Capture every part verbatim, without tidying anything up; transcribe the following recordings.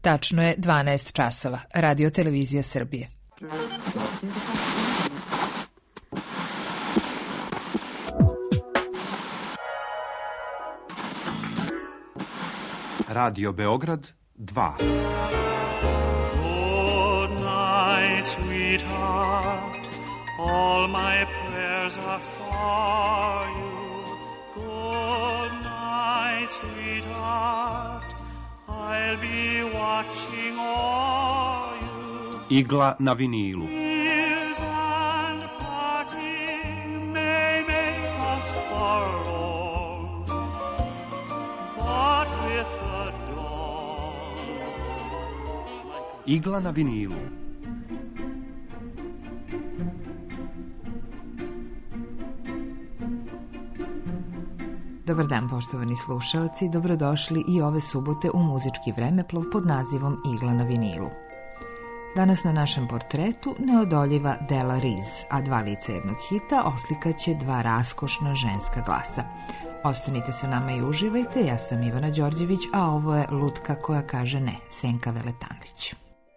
Tačno je dvanaest časova. Radio Televizija Srbije. Radio Beograd dva. Good night, sweetheart. All my prayers are for you. Good night, sweetheart. I'll be watching all you. Igla na vinilu. Tears and parting may make us forlorn, but with the dawn. Igla na vinilu. Dobar dan, poštovani slušaoci, dobrodošli i ove subote u muzički vremeplov pod nazivom Igla na vinilu. Danas na našem portretu neodoljiva Della Riz, a dva lica jednog hita oslikaće dva raskošna ženska glasa. Ostanite sa nama i uživajte, ja sam Ivana Đorđević, a ovo je Lutka koja kaže ne, Senka Veletanlić.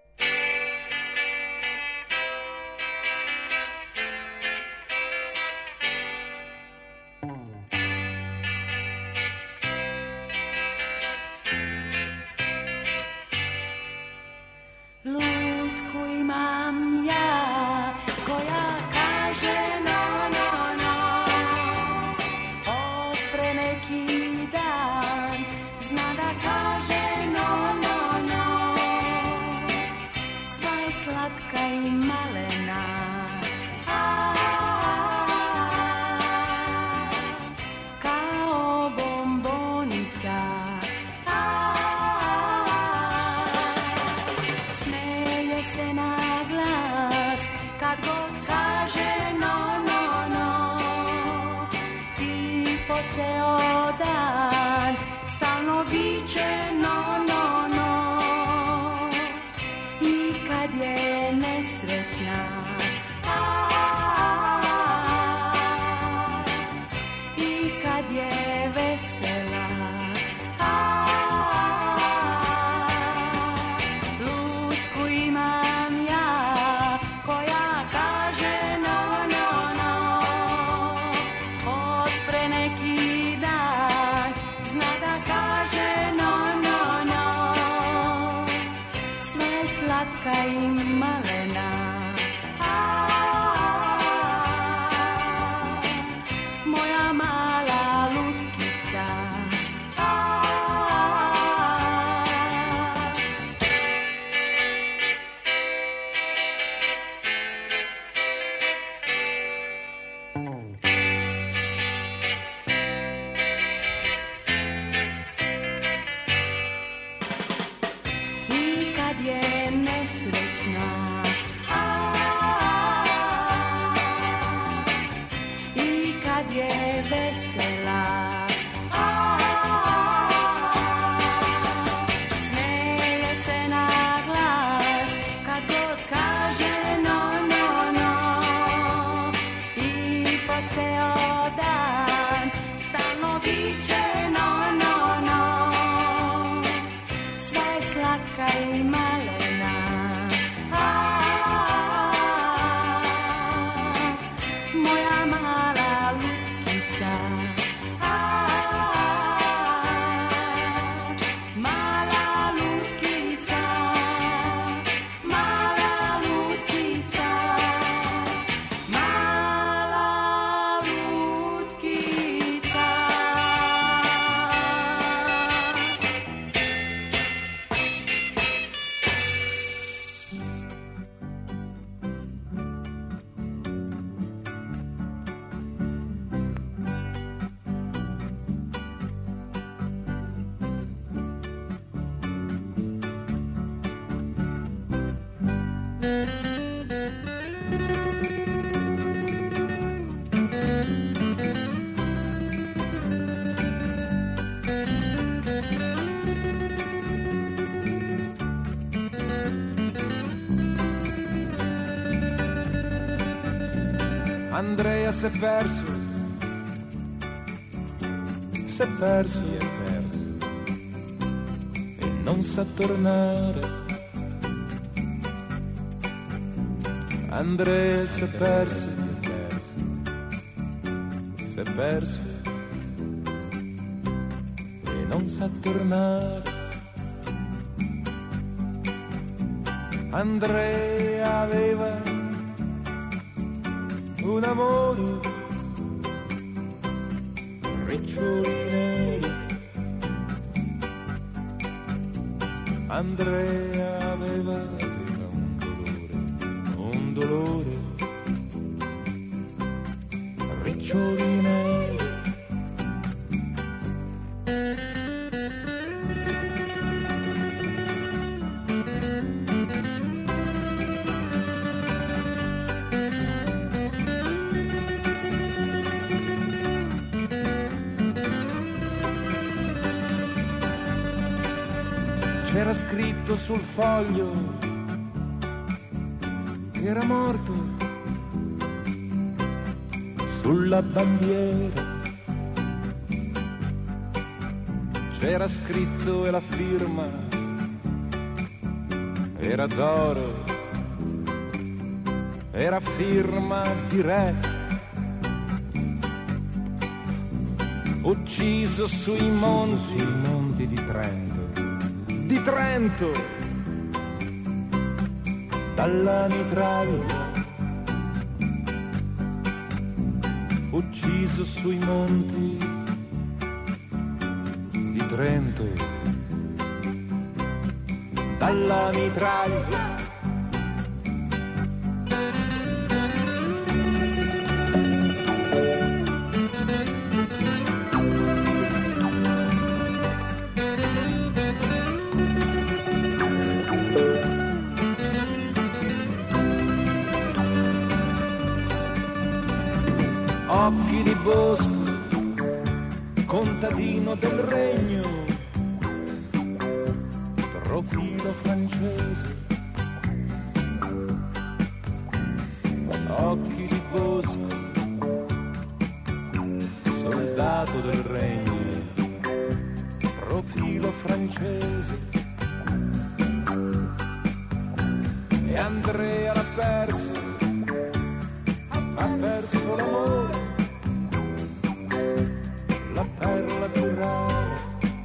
Andrea si è perso, si è perso, si è perso, e non non sa tornare. Andrea si è perso, si è perso e non sa tornare. Andrea aveva un amore, riccioli neri. Andrea aveva un dolore, riccioli neri. C'era scritto sul foglio che era morto, sulla bandiera c'era scritto e la firma era d'oro, era firma di re, ucciso sui monti, sui monti di Trento, di Trento, dalla mitraglia, ucciso sui monti di Trento, dalla mitraglia. Occhi di bosco, contadino del regno, profilo francese. Occhi di bosco, soldato del regno, profilo francese. E Andrea l'ha perso, ha perso l'amore, la perla più rara.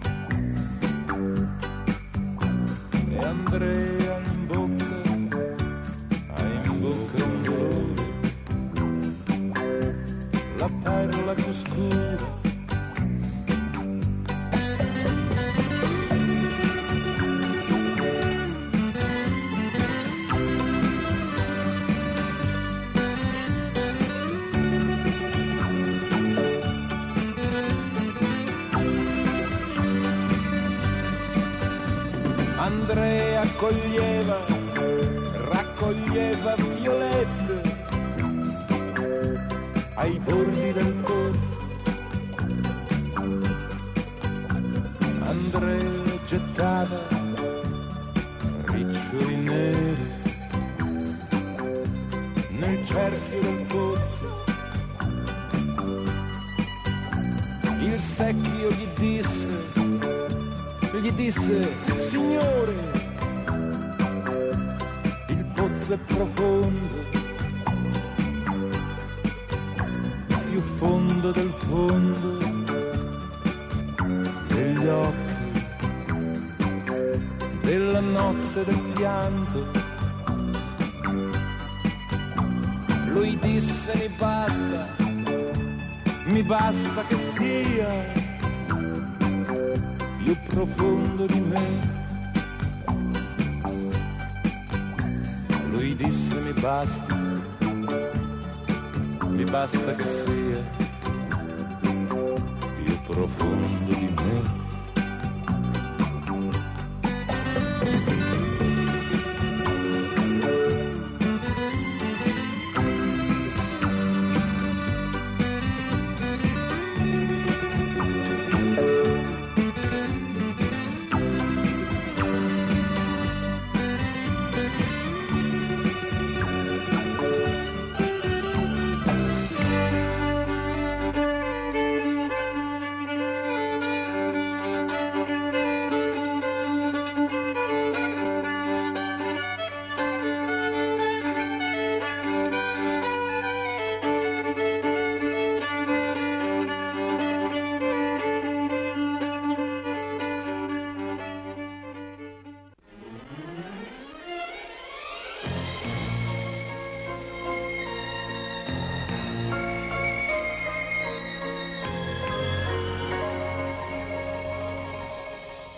E Andrea in bocca, ha in bocca un dolore, la perla più scura. Andrea coglieva, raccoglieva violette ai bordi del corso. Andrea gettava riccioli neri nel cerchio del pozzo. Il secchio gli disse, gli disse: signore, il pozzo è profondo, più fondo del fondo degli occhi, della notte del pianto. Lui disse: mi basta, mi basta che sia più profondo di me. Lui disse: mi basta, mi basta che sia più profondo di me.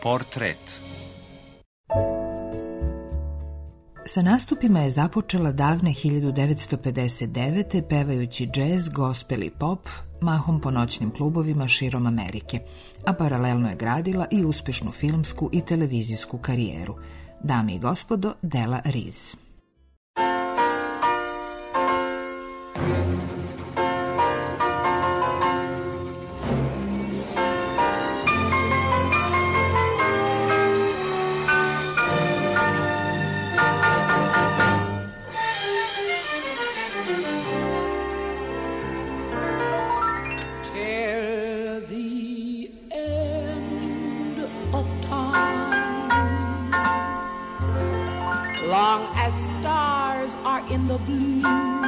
Portret. Sa nastupima je započela davne hiljadu devetsto pedeset devete pevajući džez, gospel i pop, mahom po noćnim klubovima širom Amerike, a paralelno je gradila i uspešnu filmsku i televizijsku karijeru. Dame i gospodo, Della Reese. In the blue,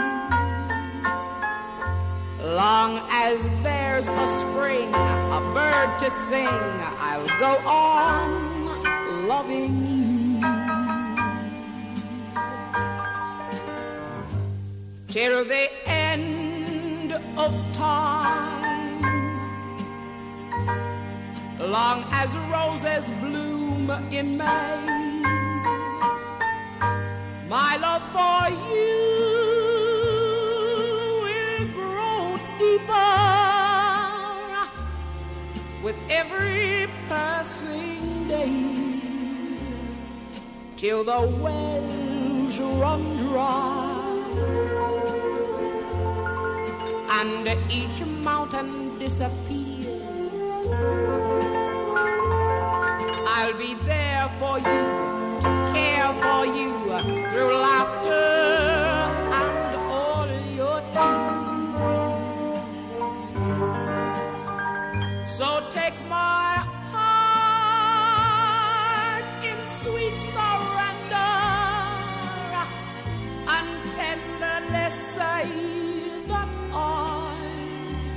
long as there's a spring, a bird to sing, I'll go on loving you till the end of time. Long as roses bloom in May, my love for you will grow deeper with every passing day, till the wells run dry and each mountain disappears. I'll be there for you, care for you through laughter and all your tears. So take my heart in sweet surrender and tenderly say that I'm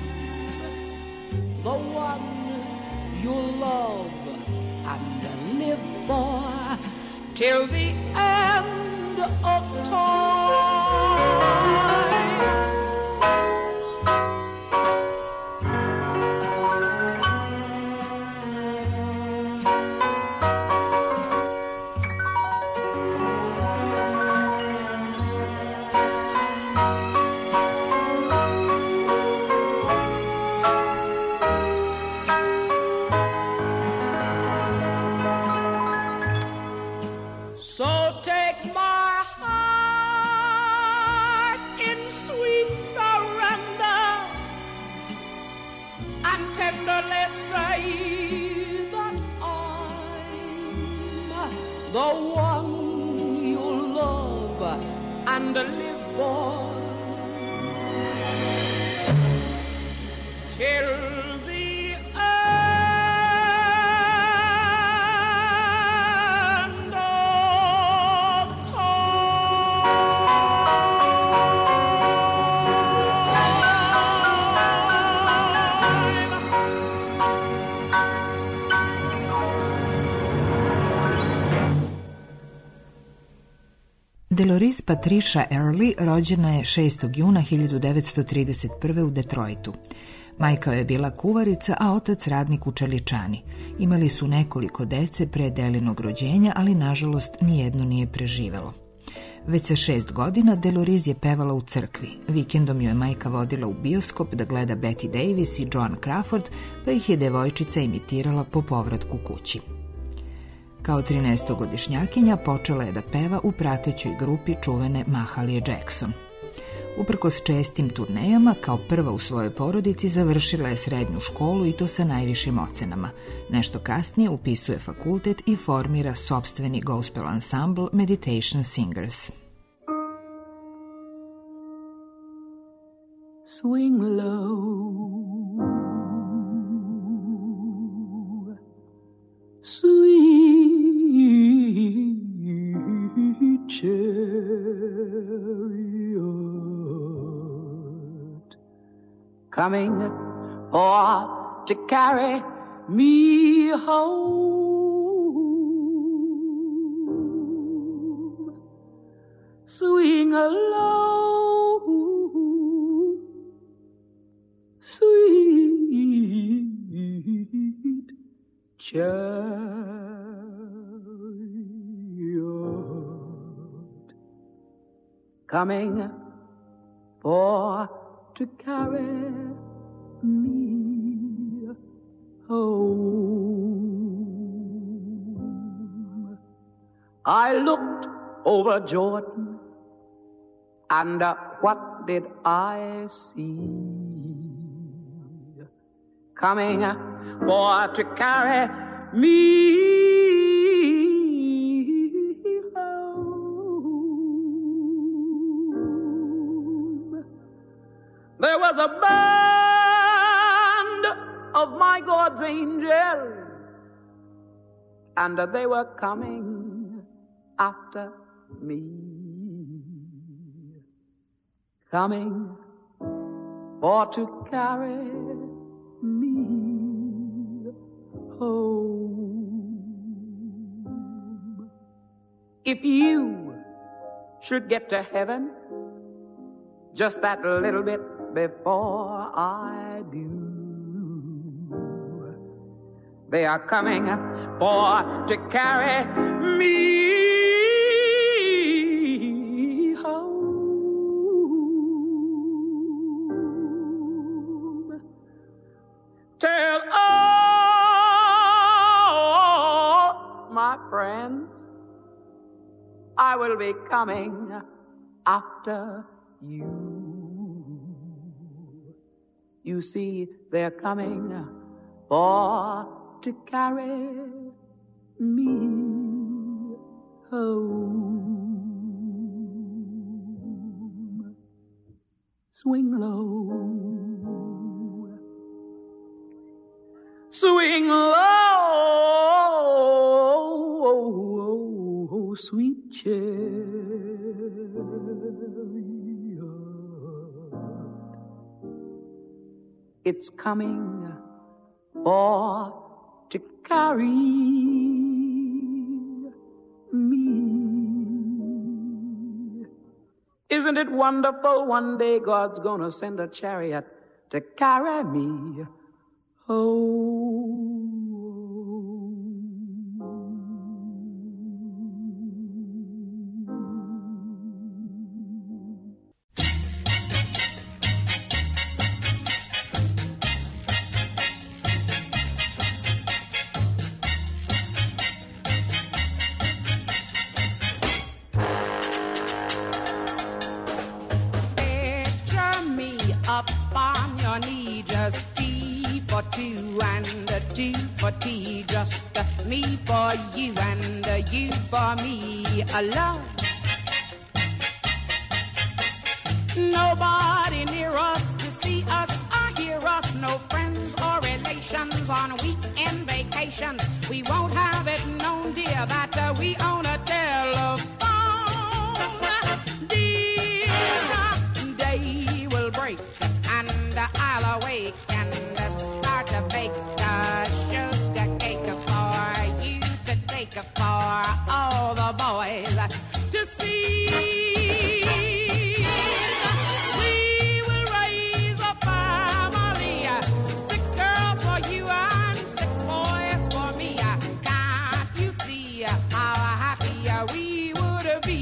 the one you'll love and live for till the end of time. The one you'll love and live for till the end of Delores Patricia Early rođena je šestog juna hiljadu devetsto trideset prve. u Detroitu. Majka je bila kuvarica, a otac radnik u čeličani. Imali su nekoliko dece pre Delinog rođenja, ali nažalost nijedno nije preživelo. Već sa šest godina Delores je pevala u crkvi. Vikendom joj je majka vodila u bioskop da gleda Betty Davis i Joan Crawford, pa ih je devojčica imitirala po povratku kući. Kao trinaestogodišnjakinja počela je da peva u pratećoj grupi čuvene Mahalie Jackson. Uprkos čestim turnejama, kao prva u svojoj porodici završila je srednju školu i to sa najvišim ocenama. Nešto kasnije upisuje fakultet i formira sopstveni gospel ansambl Meditation Singers. Swing low, sweet chariot, coming for to carry me home. Swing low, sweet chariot coming for to carry me home. I looked over Jordan, and uh, what did I see? Coming for to carry me home. There was a band of my God's angels, and they were coming after me, coming for to carry me home. If you should get to heaven just that little bit before I do, they are coming for to carry me home. Tell all my friends I will be coming after you. You see, they're coming for to carry me home. Swing low, swing low, sweet chariot. It's coming for to carry me. Isn't it wonderful? One day God's gonna send a chariot to carry me home. Two and a two for tea, just uh, me for you and uh, you for me alone. Nobody near us to see us or hear us, no friends or relations on weekend vacations. We won't have it known, dear, that uh, we own a telephone. Dear, day will break and uh, I'll awake and to bake a sugar cake for you to take for all the boys to see. We will raise a family, six girls for you and six boys for me. Can't you see how happy we would be?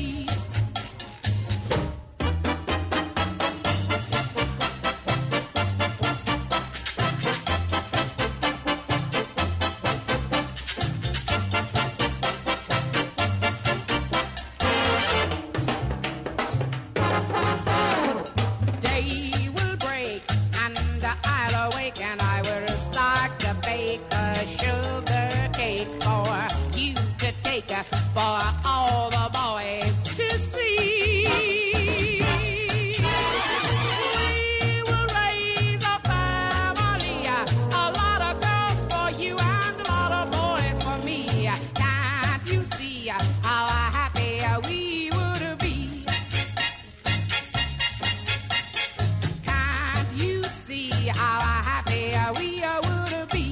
For all the boys to see. We will raise a family, a lot of girls for you and a lot of boys for me. Can't you see how happy we would be? Can't you see how happy we would be?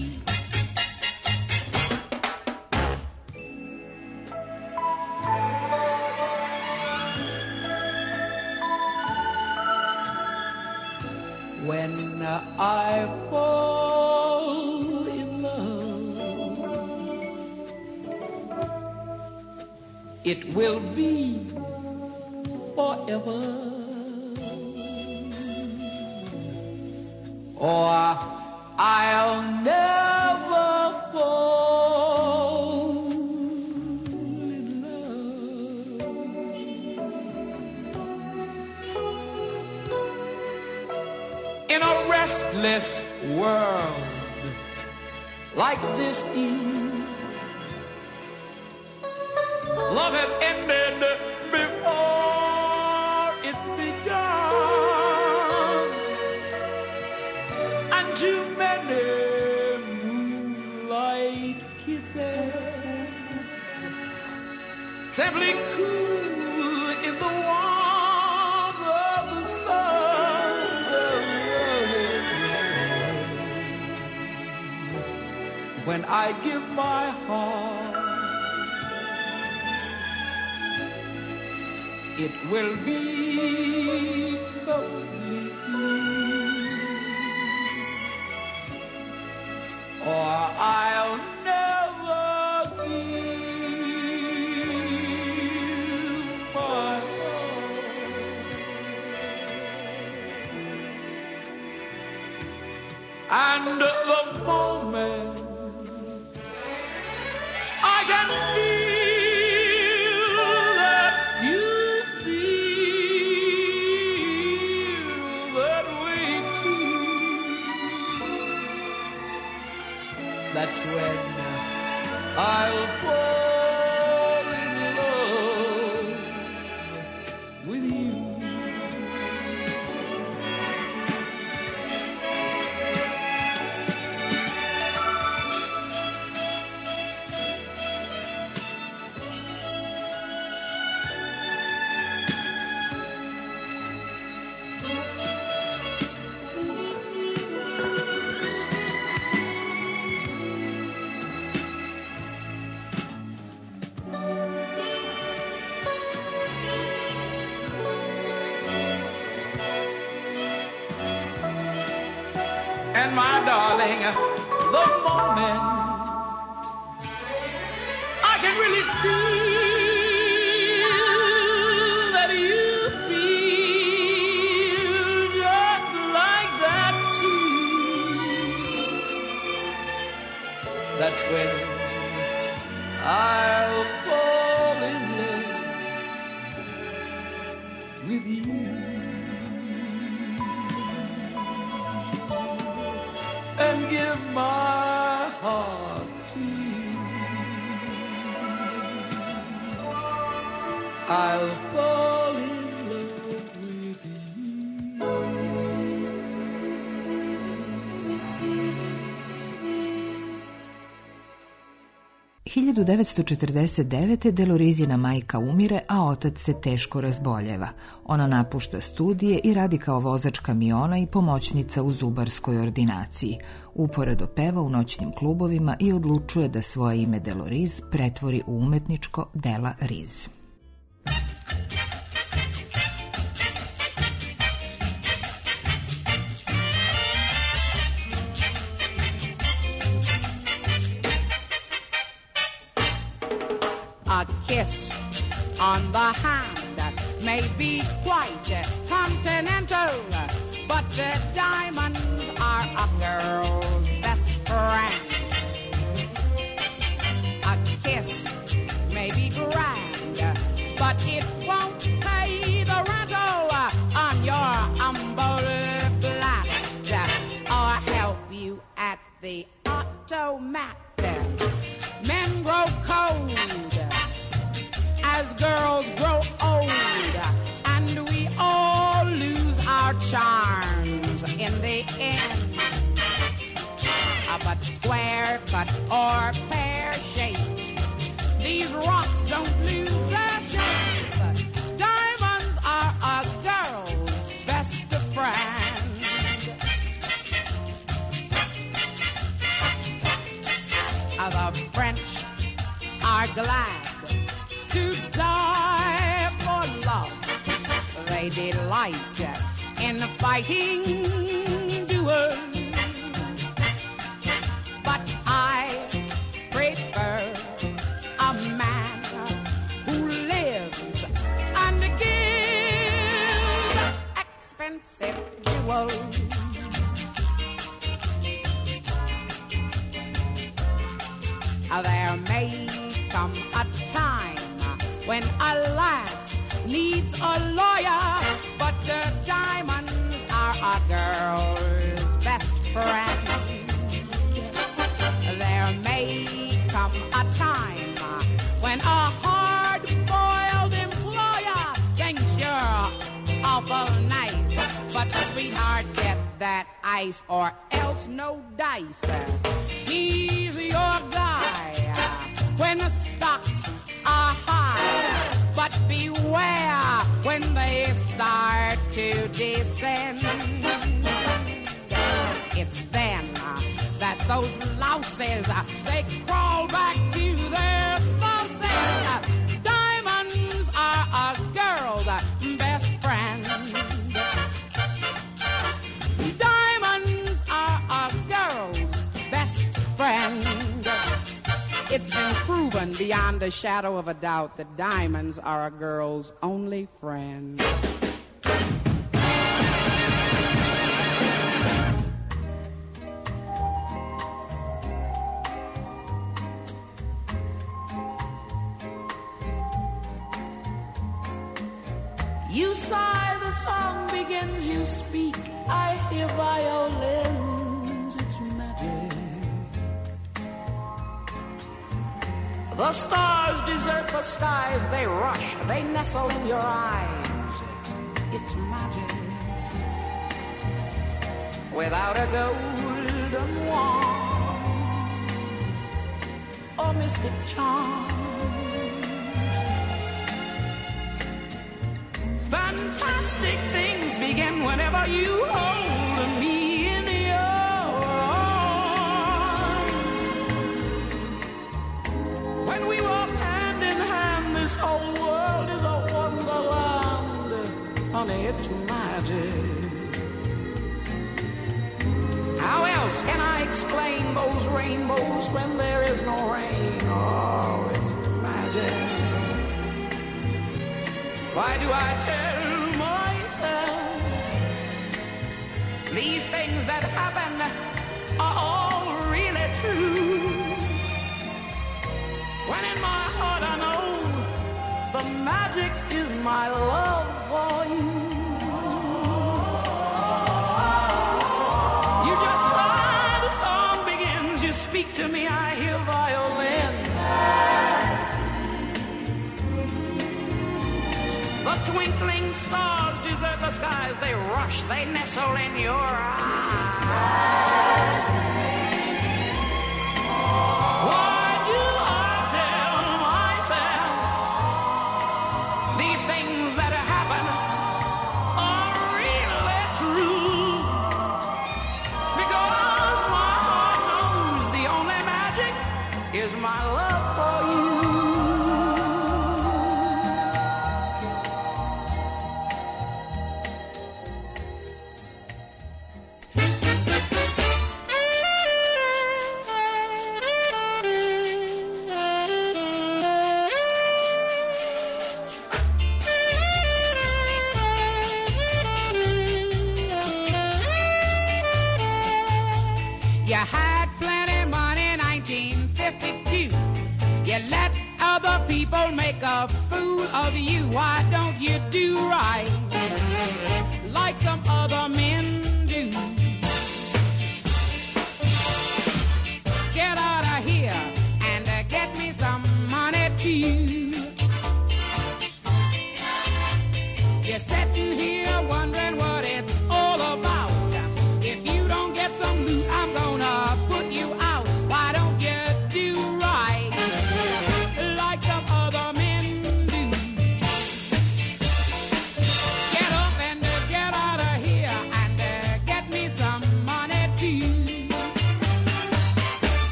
When I fall in love, it will be forever. Or I'll never fall in love. In a restless world like this Eve, love has ended before it's begun, and too many moonlight kisses simply cool in the warmth of the sun. When I give my heart, it will be totally free, or I'll never give my heart. And the moment I can feel that you feel that way too, that's when I'll fall in love with you. And my darling, the moment I can really feel that you feel just like that too, that's when I'll fall in love with you. And give my heart to you. I'll fall in love with you. hiljadu devetsto četrdeset devete. Delorizina majka umire, a otac se teško razboljeva. Ona napušta studije i radi kao vozač kamiona i pomoćnica u zubarskoj ordinaciji. Uporedo peva u noćnim klubovima i odlučuje da svoje ime Deloriz pretvori u umetničko Della Riz. A kiss on the hand may be quite continental, but the diamonds are a girl's best friend. A kiss may be grand, but it won't pay the rental on your humble flat or help you at the automat. Men grow cold as girls grow old, and we all lose our charms in the end. Uh, but square cut or pear shape, these rocks don't lose their shape. Diamonds are a girl's best friend. Uh, the French are glad to die for love. They delight in fighting duels. But I prefer a man who usual. There may come a time when a lass needs a lawyer, but the diamonds are a girl's best friend. There may come a time when a hard-boiled employer thinks you're awful nice, but sweetheart, get that ice or else no dice. He's your guy when the stocks are high, but beware when they start to descend. It's then that those louses, they crawl back to their spouses. Diamonds are a girl's best friend. Diamonds are a girl's best friend. It's been proven beyond a shadow of a doubt that diamonds are a girl's only friend. You sigh, the song begins, you speak, I hear violins, it's magic. The stars desert the skies, they rush, they nestle in your eyes, it's magic. Without a golden wand or mystic charm, fantastic things begin whenever you hold me in your arms. When we walk hand in hand, this whole world is a wonderland. Honey, it's magic. How else can I explain those rainbows when there is no rain? Oh, it's magic. Why do I tell myself these things that happen are all really true? When in my heart I know the magic is my love for you. You just sigh, the song begins, you speak to me, I hear violins. The twinkling stars desert the skies, they rush, they nestle in your eyes. Why do I tell myself these things that happen are really true? Because my heart knows the only magic is my love for you. You had plenty of money, nineteen fifty-two. You let other people make a fool of you. Why don't you do right like some other men do? Get out of here and uh, get me some money too. You're sitting here wondering what it's all about. If you don't get some loot, I'm gonna put you out. Why don't you do right like some other men do? Get up and get out of here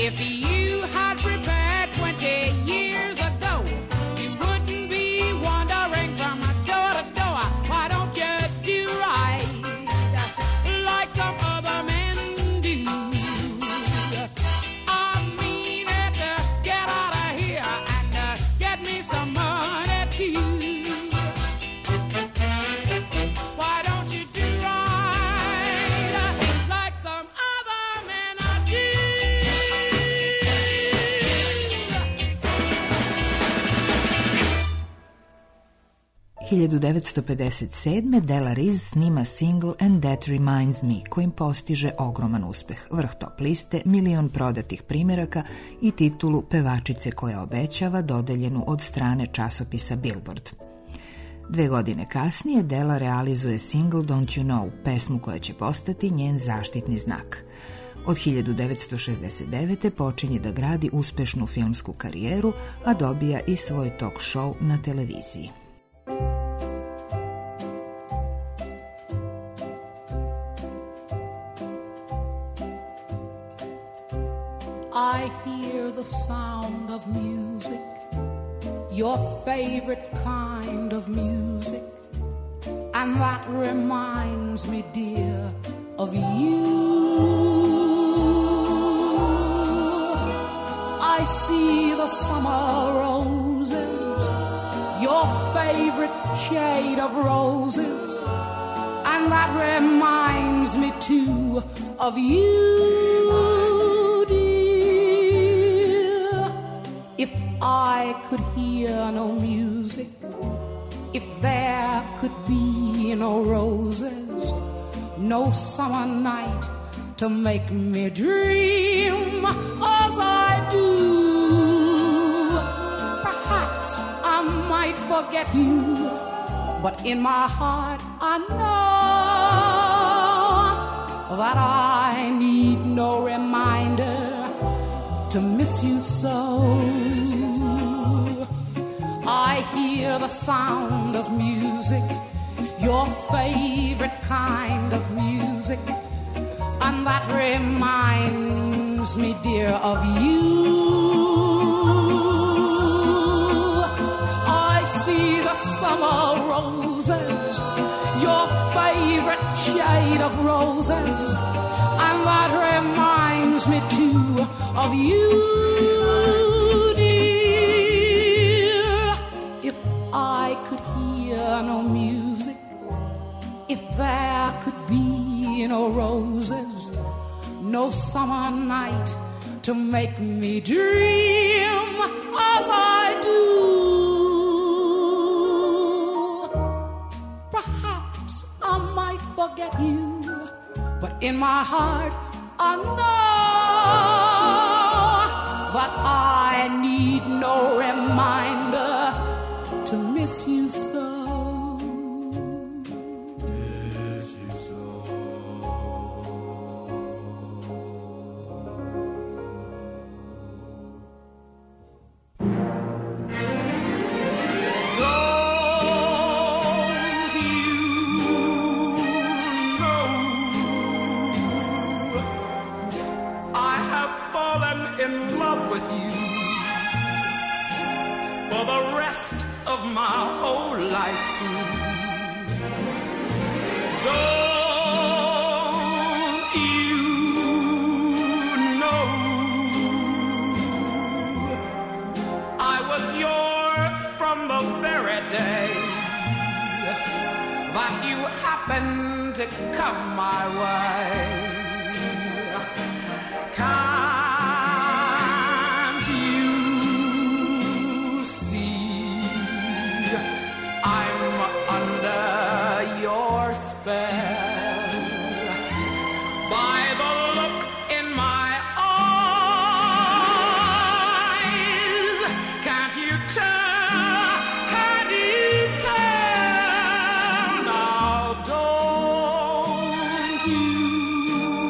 If you had prepared twenty years ago, you wouldn't be wandering from door to door. Why don't you do right like some other men do? I mean it, uh, get out of here and uh, get me some money too. Why don't you do right like some other men do? hiljadu devetsto pedeset sedme. Della Riz snima single And That Reminds Me, kojim postiže ogroman uspeh, vrh top liste, milion prodatih primjeraka i titulu pevačice koja obećava, dodeljenu od strane časopisa Billboard. Dve godine kasnije Della realizuje single Don't You Know, pesmu koja će postati njen zaštitni znak. Od hiljadu devetsto šezdeset devete. počinje da gradi uspešnu filmsku karijeru, a dobija i svoj talk show na televiziji. I hear the sound of music, your favorite kind of music, and that reminds me, dear, of you. I see the summer roses, your favorite shade of roses, and that reminds me too of you, dear. If I could hear no music, if there could be no roses, no summer night to make me dream as I do, perhaps I might forget you, but in my heart I know that I need no reminder to miss you so. I hear the sound of music, your favorite kind of music, and that reminds me, dear, of you. I see the summer roses, your favorite shade of roses, and that reminds me too of you, dear. If I could hear no music, if there could be no roses, no summer night to make me dream as I do, perhaps I might forget you, but in my heart I know that I need no reminder to miss you so. In love with you for the rest of my whole life through. Don't you know I was yours from the very day that you happened to come my way? Come by the look in my eyes, can't you tell, can't you tell? Now don't you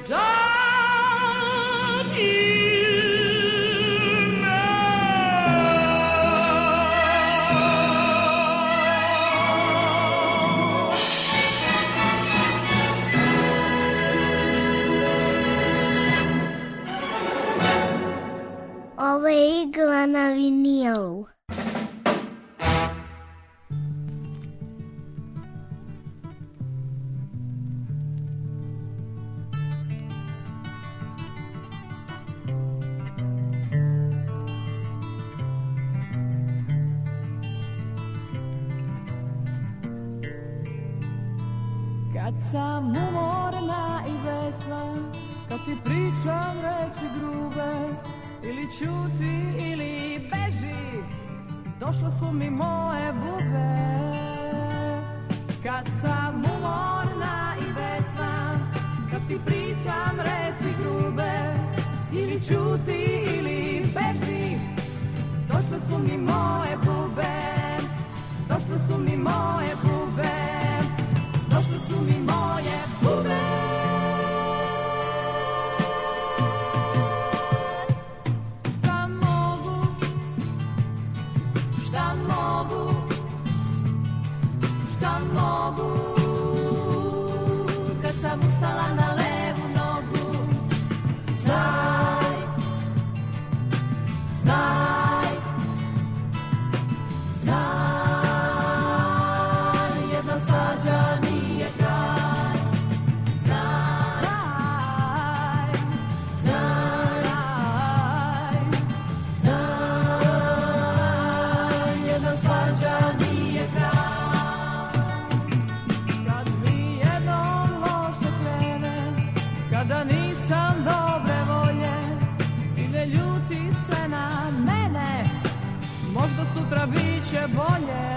Don't you know? Ovo je Igla na vinilu. Kad sam umorna i vesla, kad ti pričam reči grube, ili ćuti ili beži, došle su mi moje bube. Kad sam umorna i vesla, kad ti pričam reči grube, ili ćuti ili beži, došle su mi moje bube, došle su mi moje bube, došle su mi moje bube. Šta mogu, šta mogu, šta mogu, kad sam ustala na levu nogu. Znaj, znaj, znaj, jedna svađa nije kraj. Znaj, znaj, znaj, jedna svađa nije kraj. Kad mi jednom loše krene, kada nisam dobre volje, i ne ljuti se na mene, možda sutra bit će bolje.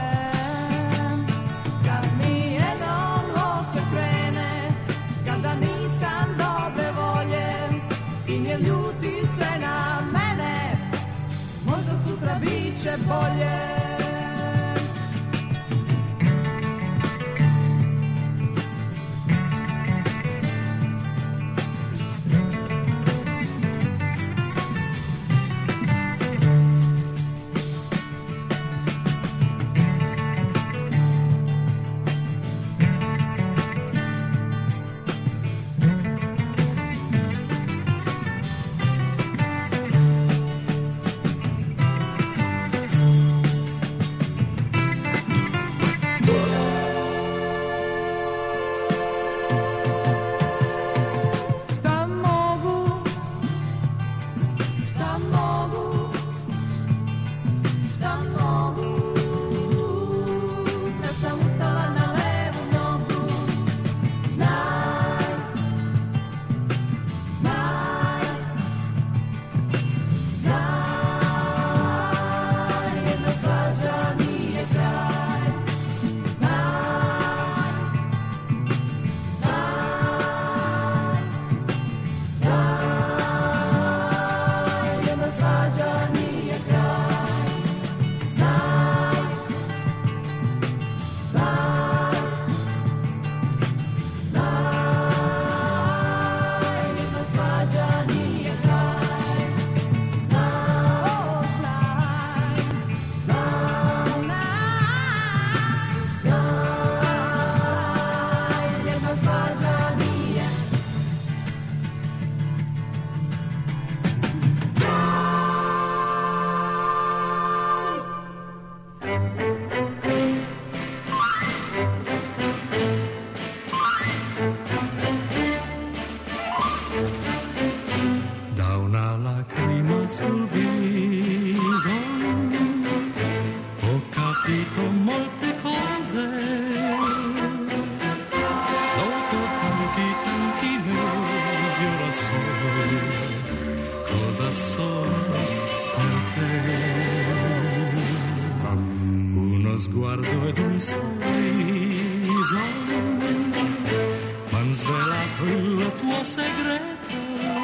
Kad mi jednom loše krene, kada nisam dobre volje, i ne ljuti se na mene, možda sutra bit će bolje. Šta mogu, šta mogu, šta mogu, kad sam ustala na levu nogu. Znaj, znaj, znaj, jedna svađa nije kraj. Znaj, znaj, znaj, jedna svađa nije kraj. Znaj, znaj, znaj, jedna svađa nije kraj. Znaj, o, znaj, znaj, znaj, jedna svađa nije. Da una lacrima sul viso ho capito molte cose. Dopo tanti tanti mesi ora so cosa sono per te. Uno sguardo ed un sorriso m'han svelato il tuo segreto,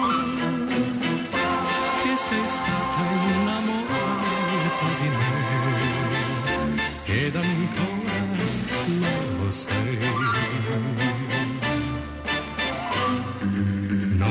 che sei stata innamorata di me ed ancora lo sei.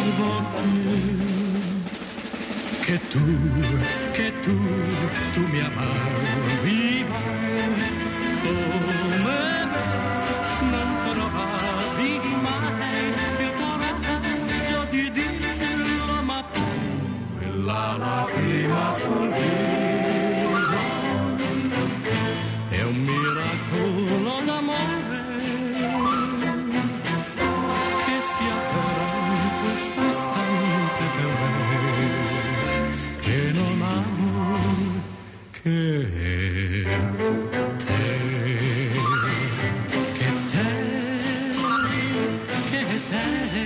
volta mieux. Che tu, che tu, tu mi amavi mai, come me non trovavi mai il coraggio di dirlo, ma tu, quella lacrima sul viso è un miracolo d'amore che si avvera in questo istante per me, che non amo che te, che te, che te.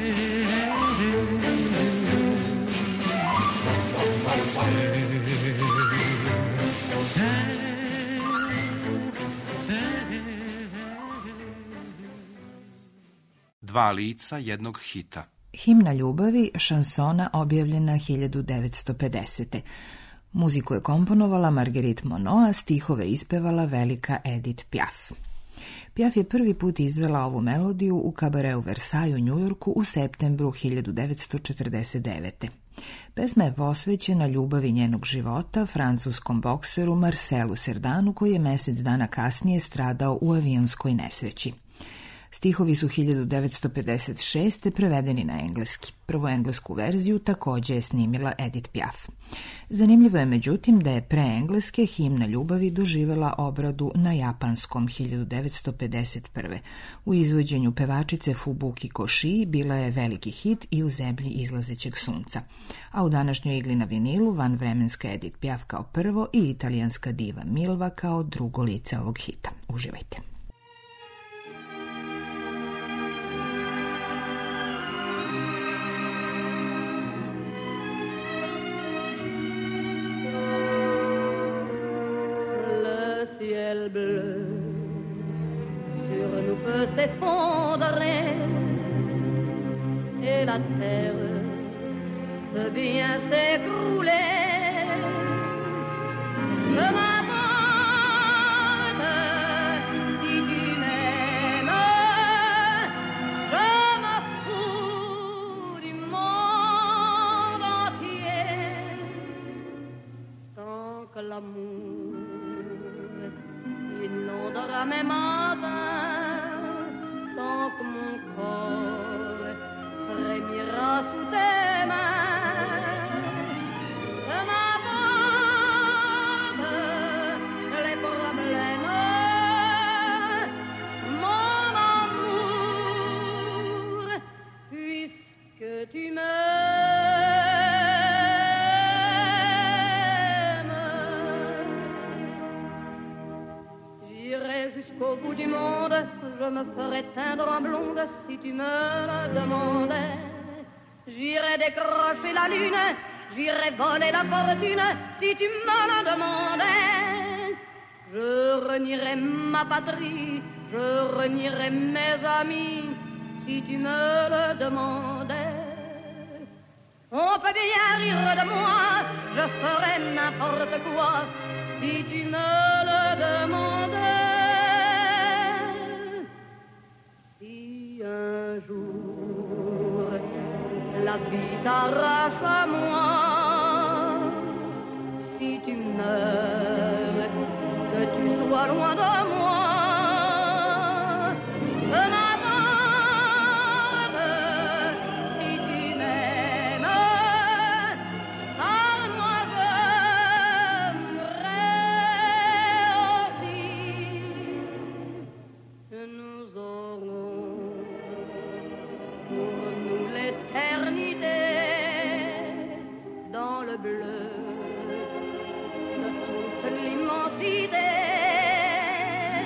Dva lica jednog hita. Himna ljubavi, šansona objavljena hiljadu devetsto pedesete. Muziku je komponovala Marguerite Monod, a stihove ispevala velika Edith Piaf. Piaf je prvi put izvela ovu melodiju u kabareu Versailles u Njujorku u septembru hiljadu devetsto četrdeset devete. Pesma je posvećena ljubavi njenog života francuskom bokseru Marcelu Cerdanu, koji je mjesec dana kasnije stradao u avionskoj nesreći. Stihovi su hiljadu devetsto pedeset šeste prevedeni na engleski. Prvu englesku verziju također je snimila Edith Piaf. Zanimljivo je međutim da je pre engleske himna ljubavi doživjela obradu na japanskom hiljadu devetsto pedeset prve. U izvođenju pevačice Fubuki Koshii bila je veliki hit i u zemlji izlazećeg sunca. A u današnjoj igli na vinilu vanvremenska Edith Piaf kao prvo i italijanska diva Milva kao drugo lice ovog hita. Uživajte. Ciel bleu sur nous peut s'effondrer et la terre peut bien s'écrouler. Je m'abandonne si tu m'aimes, je me fous du monde entier tant que l'amour inondera mes matins, tant que mon corps frémira sous tes mains. Je m'abandonne les problèmes, mon amour, puisque tu Jusqu'au bout du monde, je me ferai teindre en blonde si tu me le demandais. J'irai décrocher la lune, j'irai voler la fortune si tu me le demandais. Je renierai ma patrie, je renierai mes amis si tu me le demandais. On peut bien rire de moi, je ferai n'importe quoi si tu me le demandais. Un jour, la vie t'arrache à moi. Si tu meurs, que tu sois loin de moi. Je m'abandonne si tu m'aimes. Car moi je mourrai aussi. Nous aurons pour nous l'éternité dans le bleu de toute l'immensité.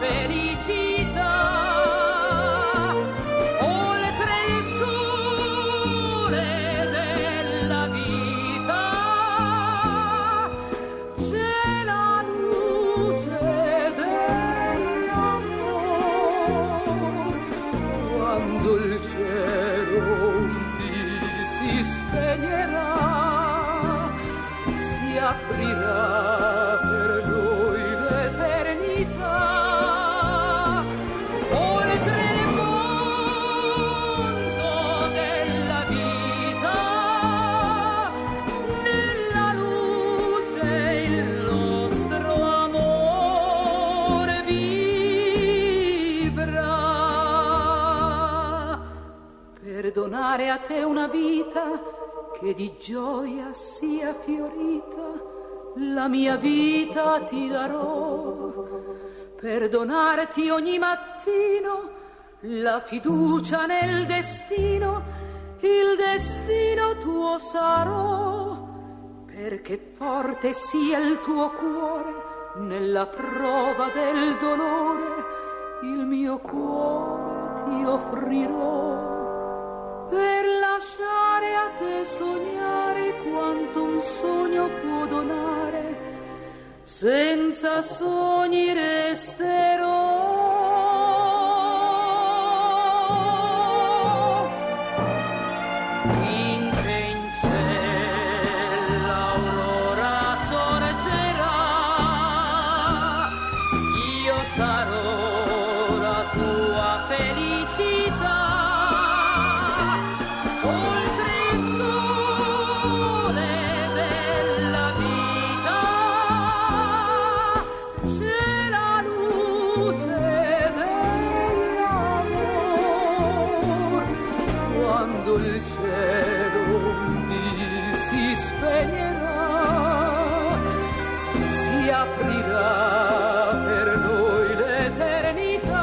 felicità. Oltre il sole della vita c'è la luce dell'amore. Quando il cielo un dì si spegnerà, si aprirà per noi l'eternità. Oltre il mondo della vita, nella luce il nostro amore vivrà. Per donare a te una vita che di gioia sia fiorita, la mia vita ti darò. Per donarti ogni mattino la fiducia nel destino, il destino tuo sarò. Perché forte sia il tuo cuore nella prova del dolore, il mio cuore ti offrirò. Per lasciare a te sognare quanto un sogno può donare, senza sogni resterò. Finché in cielo l'aurora sorgerà, io sarò la tua felicità. Oltre il sole della vita c'è la luce dell'amore. Quando il cielo un dì si spegnerà, si aprirà per noi l'eternità.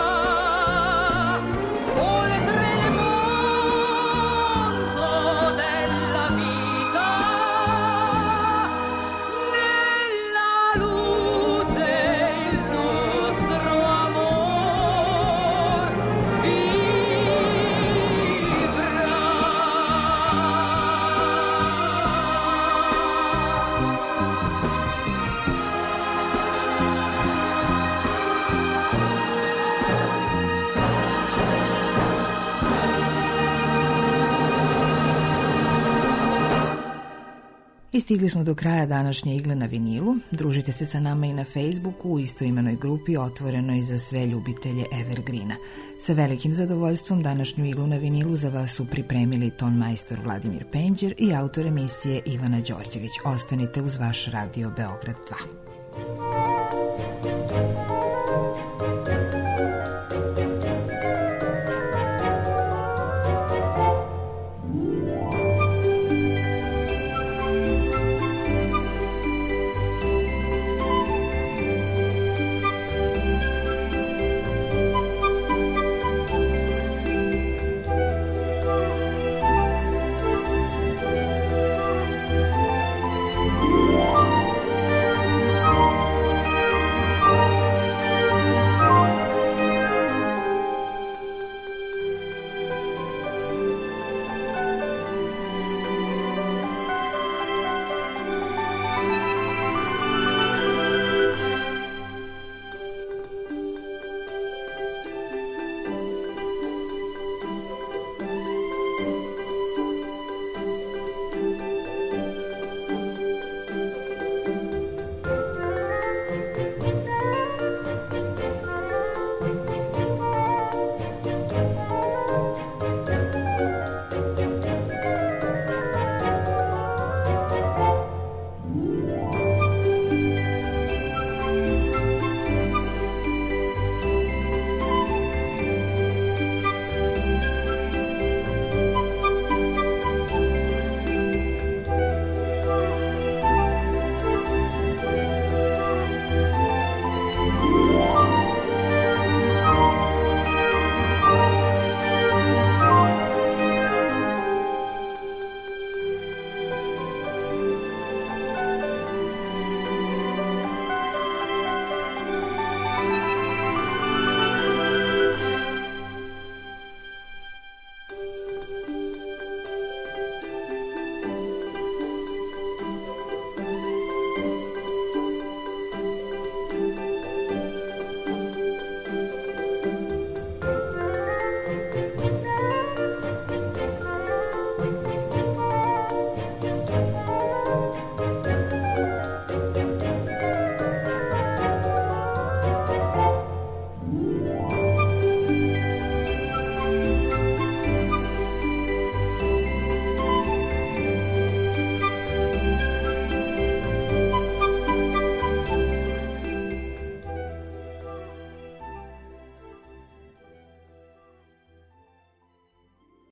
I stigli smo do kraja današnje Igle na vinilu. Družite se sa nama i na Facebooku u istoimenoj grupi otvorenoj za sve ljubitelje Evergreena. Sa velikim zadovoljstvom današnju Iglu na vinilu za vas su pripremili ton majstor Vladimir Penđer i autor emisije Ivana Đorđević. Ostanite uz vaš radio Beograd dva.